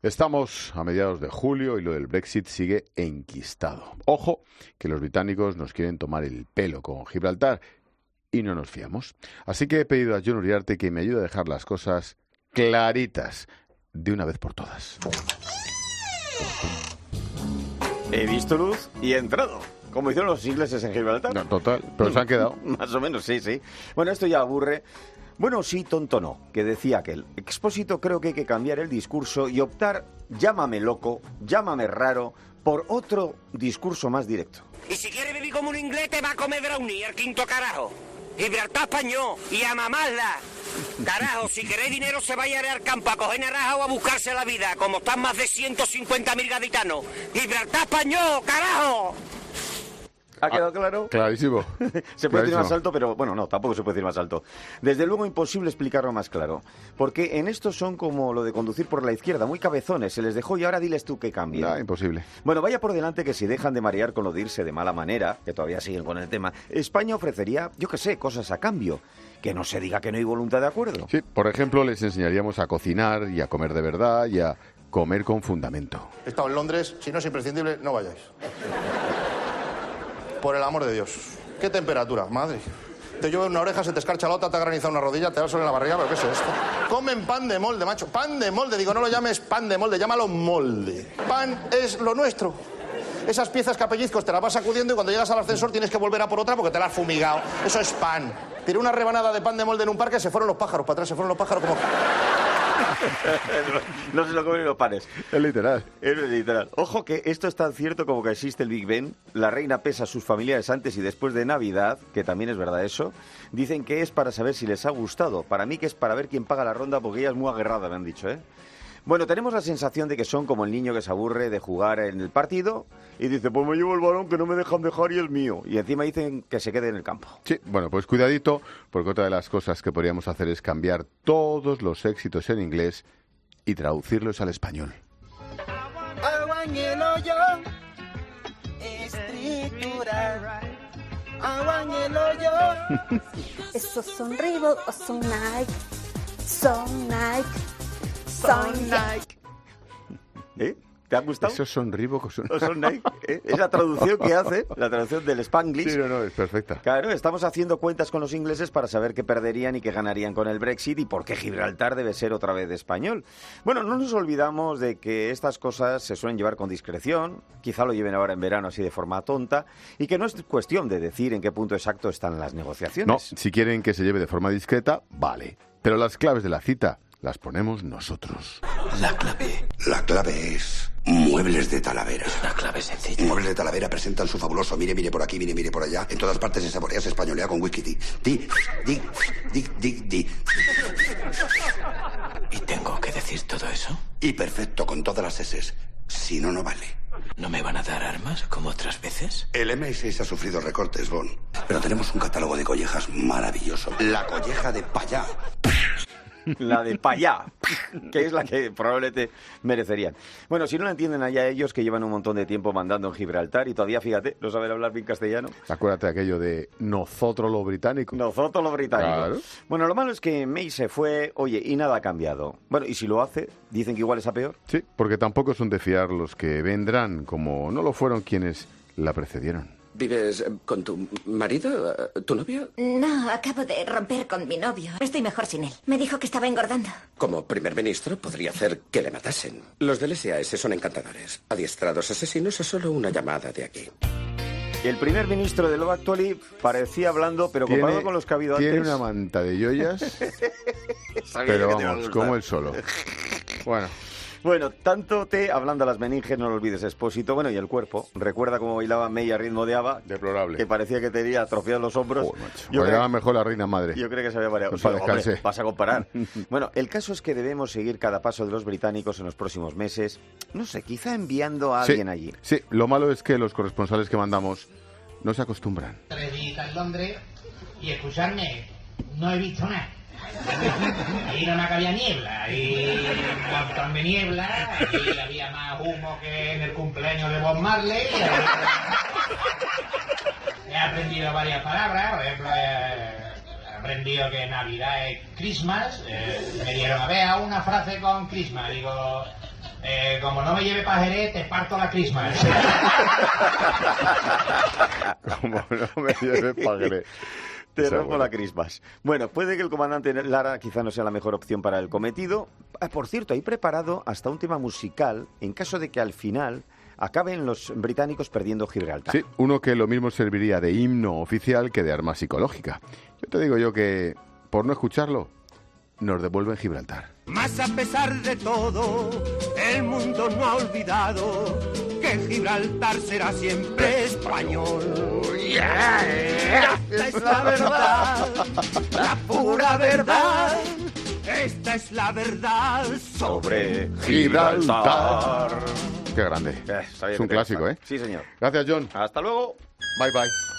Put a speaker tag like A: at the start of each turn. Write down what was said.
A: Estamos a mediados de julio y lo del Brexit sigue enquistado. Ojo, que los británicos nos quieren tomar el pelo con Gibraltar y no nos fiamos. Así que he pedido a Jon Uriarte que me ayude a dejar las cosas claritas de una vez por todas.
B: He visto luz y he entrado. Como hicieron los ingleses en Gibraltar.
A: No, total, pero se han quedado.
B: Más o menos, sí. Bueno, esto ya aburre. Bueno, sí, tonto no, que decía aquel. Expósito, creo que hay que cambiar el discurso y optar, llámame loco, llámame raro, por otro discurso más directo.
C: Y si quieres vivir como un inglés, te va a comer brownie, el quinto carajo. Gibraltar español y a mamarla. Carajo, si queréis dinero se vaya al campo a coger naranja o a buscarse la vida, como están más de 150.000 gaditanos. Gibraltar español, carajo.
B: ¿Ha quedado claro?
A: Clarísimo.
B: Se puede decir más alto, pero bueno, no, tampoco se puede decir más alto. Desde luego imposible explicarlo más claro. Porque en estos son como lo de conducir por la izquierda, muy cabezones, se les dejó y ahora diles tú que cambien.
A: No, imposible.
B: Bueno, vaya por delante que si dejan de marear con lo de irse de mala manera, que todavía siguen con el tema, España ofrecería, yo qué sé, cosas a cambio. Que no se diga que no hay voluntad de acuerdo.
A: Sí, por ejemplo, les enseñaríamos a cocinar y a comer de verdad y a comer con fundamento.
D: He estado en Londres, si no es imprescindible, no vayáis. Por el amor de Dios. ¿Qué temperatura, madre? Te llueve una oreja, se te escarcha la otra, te ha granizado una rodilla, te da el sol en la barriga, ¿pero qué es esto? Comen pan de molde, macho. Pan de molde, digo, no lo llames pan de molde, llámalo molde. Pan es lo nuestro. Esas piezas que a pellizcos te las vas sacudiendo y cuando llegas al ascensor tienes que volver a por otra porque te la has fumigado. Eso es pan. Tiré una rebanada de pan de molde en un parque, se fueron los pájaros para atrás, se fueron los pájaros como...
B: No se lo comen los panes.
A: Es literal.
B: Es literal. Ojo que esto es tan cierto como que existe el Big Ben. La reina pesa a sus familiares antes y después de Navidad, que también es verdad eso. Dicen que es para saber si les ha gustado. Para mí que es para ver quién paga la ronda porque ella es muy aguerrada, me han dicho, ¿eh? Bueno, tenemos la sensación de que son como el niño que se aburre de jugar en el partido y dice, pues me llevo el balón que no me dejan dejar y es mío. Y encima dicen que se quede en el campo.
A: Sí, bueno, pues cuidadito, porque otra de las cosas que podríamos hacer es cambiar todos los éxitos en inglés y traducirlos al español.
E: Agua en el hoyo, escritura. Agua en el hoyo.
F: Esos son Reebok o son Nike. Son Nike. Son Nike.
B: ¿Eh? ¿Te ha gustado?
A: ¿Esos son Reebok o son
B: Nike? Es la traducción que hace, la traducción del Spanglish.
A: Sí, no, es perfecta.
B: Claro, estamos haciendo cuentas con los ingleses para saber qué perderían y qué ganarían con el Brexit y por qué Gibraltar debe ser otra vez español. Bueno, no nos olvidamos de que estas cosas se suelen llevar con discreción, quizá lo lleven ahora en verano así de forma tonta, y que no es cuestión de decir en qué punto exacto están las negociaciones.
A: No, si quieren que se lleve de forma discreta, vale. Pero las claves de la cita las ponemos nosotros.
G: La clave es Muebles de Talavera.
C: Es una clave sencilla.
G: Muebles de Talavera presentan su fabuloso mire por aquí, mire por allá. En todas partes se saborea, se españolea con whisky tea. Di.
C: ¿Y tengo que decir todo eso?
G: Y perfecto, con todas las S. Si no, no vale.
C: ¿No me van a dar armas como otras veces?
G: El MI6 ha sufrido recortes, Bond. Pero tenemos un catálogo de collejas maravilloso. La colleja de Payá.
B: La de payá, que es la que probablemente merecerían. Bueno, si no lo entienden allá ellos, que llevan un montón de tiempo mandando en Gibraltar y todavía, fíjate, no saben hablar bien castellano.
A: Acuérdate de aquello de nosotros los británicos.
B: Nosotros los británicos.
A: Claro.
B: Bueno, lo malo es que May se fue, oye, y nada ha cambiado. Bueno, y si lo hace, dicen que igual es a peor.
A: Sí, porque tampoco son de fiar los que vendrán, como no lo fueron quienes la precedieron.
H: ¿Vives con tu marido, tu novio?
F: No, acabo de romper con mi novio. Estoy mejor sin él. Me dijo que estaba engordando.
H: Como primer ministro podría hacer que le matasen. Los del SAS son encantadores. Adiestrados asesinos a solo una llamada de aquí.
B: El primer ministro de Love Actually parecía hablando, pero comparado con los que ha habido
A: tiene
B: antes...
A: una manta de joyas, pero vamos, como él solo.
B: Bueno, tanto té, hablando a las meninges, no lo olvides, Expósito. Bueno, y el cuerpo. Recuerda cómo bailaba May a ritmo de ABBA.
A: Deplorable.
B: Que parecía que tenía atrofiados los hombros.
A: Bailaba mejor la reina madre.
B: Yo creo que se había variado.
A: Pues para descanse.
B: Hombre, vas a comparar. Bueno, el caso es que debemos seguir cada paso de los británicos en los próximos meses. No sé, quizá enviando a alguien allí.
A: Sí, lo malo es que los corresponsales que mandamos no se acostumbran.
I: 3 días en Londres y escucharme, no he visto nada. Ahí nada más que había niebla y un montón de niebla y había más humo que en el cumpleaños de Bob Marley. He aprendido varias palabras, por ejemplo, he aprendido que Navidad es Christmas. Me dieron a ver una frase con Christmas, digo, Como no me lleve pa' Jerez, te parto la crisma.
A: Como no me lleve pa' Jerez.
B: Te rompo la crismas. Bueno, puede que el comandante Lara quizá no sea la mejor opción para el cometido. Por cierto, hay preparado hasta un tema musical en caso de que al final acaben los británicos perdiendo Gibraltar.
A: Sí, uno que lo mismo serviría de himno oficial que de arma psicológica. Yo te digo yo que, por no escucharlo, nos devuelven Gibraltar.
C: Mas a pesar de todo, el mundo no ha olvidado que Gibraltar será siempre español. Esta es la verdad, la pura verdad. Esta es la verdad sobre
A: Gibraltar. Qué grande.
B: Sabía
A: Es un
B: que te
A: clásico,
B: gustaba.
A: ¿eh?
B: Sí, señor.
A: Gracias, John.
B: Hasta luego.
A: Bye, bye.